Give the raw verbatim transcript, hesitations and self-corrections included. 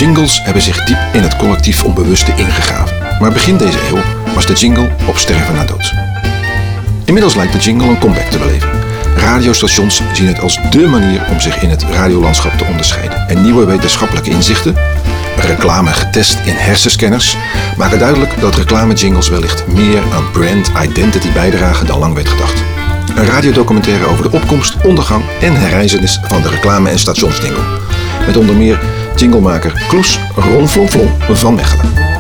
Jingles hebben zich diep in het collectief onbewuste ingegraven. Maar begin deze eeuw was de jingle op sterven na dood. Inmiddels lijkt de jingle een comeback te beleven. Radiostations zien het als dé manier om zich in het radiolandschap te onderscheiden. En nieuwe wetenschappelijke inzichten, reclame getest in hersenscanners, maken duidelijk dat reclamejingles wellicht meer aan brand identity bijdragen dan lang werd gedacht. Een radiodocumentaire over de opkomst, ondergang en herrijzenis van de reclame- en stationsjingle. Met onder meer jinglemaker Kloes Ronflonflon van Mechelen.